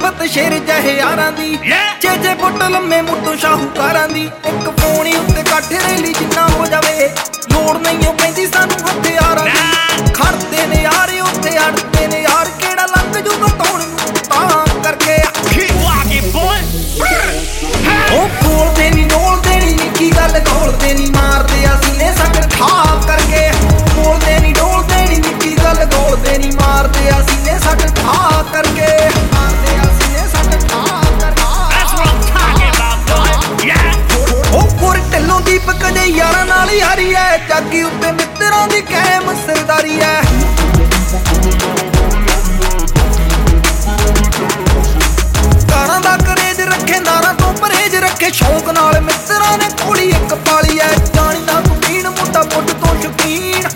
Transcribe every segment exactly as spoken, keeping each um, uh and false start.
ਸਿਫਤ ਸ਼ੇਰ ਜਹੇ ਯਾਰਾਂ ਦੀ ਛੇ ਛੇ ਫੁੱਟ ਲੰਮੇ ਮੁੱਢੋਂ ਸ਼ਾਹੂਕਾਰਾਂ ਦੀ ਇੱਕ ਪੌਣੀ ਉੱਤੇ ਕਾਠੇ ਰੈਲੀ ਜਿੰਨਾ ਹੋ ਜਾਵੇ ਲੋੜ ਨਹੀਂ ਉਹ ਪੈਂਦੀ ਸਾਨੂੰ ਹਥਿਆਰਾਂ ਦੀ ਖੜਦੇ ਨੇ ਯਾਰ ਉੱਥੇ ਅੜਦੇ ਨੇ ਯਾਰ ਕਿਹੜਾ ਲੰਘ ਜੂਗਾ ਤੌਣ ਨੂੰ ਤਾਂ ਕਰਕੇ ਉਹ ਬੋਲਦੇ ਨੀ ਡੋਲਦੇ ਨੀ ਨਿੱਕੀ ਗੱਲ ਘੋਲਦੇ ਨੀ ਮਾਰਦੇ ਆ ਸੀਨੇ ਸੱਟ ਠਾਪ ਕਰਕੇ ਬੋਲਦੇ ਨੀ ਡੋਲਦੇ ਨੀ ਨਿੱਕੀ ਗੱਲ ਘੋਲਦੇ ਨੀ ਮਾਰਦੇ ਆ ਸੀਨੇ ਸੱਟ ਠਾਪ ਕਰਕੇ ਮਾਰਦੇ ਆ ਸੀਨੇ ਸੱਟ ਠਾਪ ਕਰਕੇ ਉਹ ਪੁਰ ਢਿੱਲੋਂ ਦੀਪਕ ਦੇ ਯਾਰਾਂ ਨਾਲ ਯਾਰੀ ਐ ਜਾਗੀ ਉੱਤੇ ਮਿੱਤਰਾਂ ਦੀ ਕਾਇਮ ਸਰਦਾਰੀ ਐ ਕਾਰਾਂ ਦਾ ਕਰੇਜ ਰੱਖੇ ਨਾਰਾਂ ਤੋਂ ਪਰਹੇਜ ਰੱਖੇ ਸ਼ੌਂਕ ਨਾਲ ਮਿੱਤਰਾਂ ਨੇ ਕੁੜੀ ਇੱਕ ਪਾਲੀ ਐ ਜਾਣੀ ਦਾ ਕੁਕੀਨ ਮੁੰਡਾ ਪੁੱਟ ਤੋਂ ਸ਼ੌਕੀਨ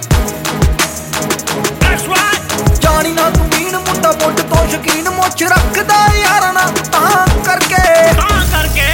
ਜਾਣੀ ਨਾ ਕੁਕੀਨ ਮੁੰਡਾ ਪੁੱਟ ਤੋਂ ਸ਼ੌਕੀਨ ਮੁੱਛ ਰੱਖਦਾ ਯਾਰਾਂ ਨਾਲ ਤਾਂ ਕਰਕੇ ਤਾਂ ਕਰਕੇ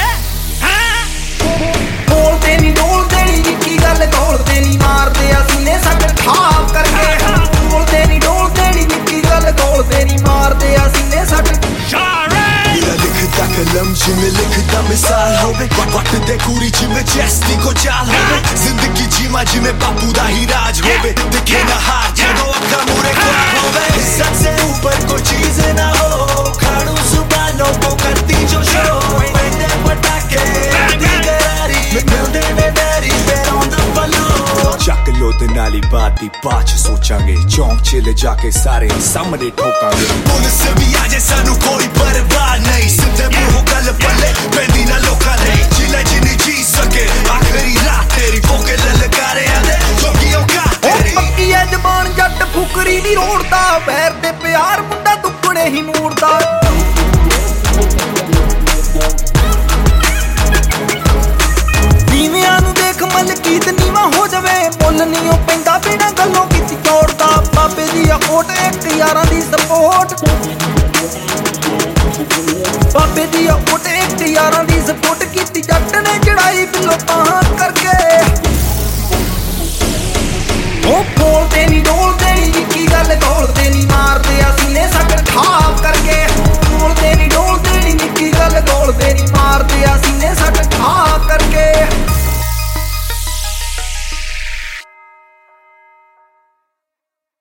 ਬੋਲਦੇ ਨੀ ਡੋਲਦੇ ਨੀ ਨਿੱਕੀ ਗੱਲ ਘੋਲਦੇ ਨੀ ਮਾਰਦੇ ਆ ਸੀਨੇ ਸੱਟ ਠਾਪ ਕਰਕੇ ਬੋਲਦੇ ਨੀ ਡੋਲਦੇ ਨੀ ਨਿੱਕੀ ਗੱਲ ਘੋਲਦੇ ਨੀ ਮਾਰਦੇ ਆ ਸੀਨੇ ਸੱਟ ਲਿਖਦਾ ਕਲਮ ਜਿਵੇਂ ਲਿਖਦਾ ਮਿਸਾਲ ਹੋਵੇ ਵਕਤ ਦੇ ਕੂੜੀ ਜਿਵੇਂ ਜੈਸਟੀ ਕੋ ਚਾਲ ਹੋਵੇ ਜ਼ਿੰਦਗੀ ਜੀਵਾ ਜਿਵੇਂ ਬਾਪੂ ਦਾ ਹੀ ਰਾਜ ਹੋਵੇ ਦਿਖੇ ਨਾ ਹਾਰ ਜਦੋਂ ਅੱਖਾਂ ਮੂਰੇ ਖੁਆਬ ਹੋਵੇ ਇੱਜ਼ਤ ਸੇ ਉੱਪਰ ਕੋਈ ਚੀਜ਼ ਨਾ ਹੋ ਖਾੜੂ ਸੁਬਾਨੋਂ ਕੋ ਕਰਤੀ ਜੋ ਸ਼ੋ ਪੈਂਦੇ ਪਟਾਕੇ ਦੀ ਗਰਾਰੀ ਮਿਲਦੇ ਨੇ ਡੈਰੀ ਫੇਰ ਆਉਂਦਾ ਪੱਲੂ ਚੱਕ ਲੋ ਤੇ ਨਾਲੀ ਬਾਤ ਦੀ ਬਾਅਦ ਚ ਸੋਚਾਂਗੇ ਚੌਂਕ ਚ ਲੈ ਜਾ ਕੇ ਸਾਰੇ ਸਾਹਮਣੇ ਠੋਕਾਂਗੇ ਪੁਲਿਸ ਵੀ ਆ ਜੇ ਸਾਨੂੰ ਕੋਈ ਪਰਵਾਹ ਨਹੀਂ ਸਿੱਧੇ ਮੂੰਹੋਂ ਗੱਲ ਪੱਲੇ ਪੈਂਦੀ ਨਾ ਲੋਕਾਂ ਨੇ ਜਿਲੇ ਜਿੰਨੀ ਜੀ ਸਕੇ ਆਖਰੀ ਰਾਤ ਤੇਰੀ ਫੋਕੇ ਲਲਕਾਰਿਆਂ ਦੇ ਜੋਗੀਓ ਕਾ ਤੇਰੀ ਪੱਕੀ ਐ ਜ਼ਬਾਨ ਜੱਟ ਫੁਕਰੀ ਨੀ ਰੋੜਦਾ ਪੈਰ ਤੇ ਪਿਆਰ ਮੁੰਡਾ ਦੁੱਕੜੇ ਹੀ ਮੂੜਦਾ ਨੀਵਿਆਂ ਨੂੰ ਦੇਖ ਮਲਕੀਤ ਨੀਵਾ ਹੋ ਜਾਵੇ ਮੁੱਲ ਨੀ ਉਹ ਪੈਂਦਾ ਬਿਨਾਂ ਗੱਲੋਂ ਕੀਤੀ ਤੋੜਦਾ ਬਾਬੇ ਦੀ ਅਖੋਟ ਇੱਕ ਯਾਰਾਂ ਦੀ ਸਪੋਰਟ ਬਾਬੇ ਦੀ ਅਖੋਟ ਇੱਕ ਯਾਰਾਂ ਦੀ ਸਪੋਰਟ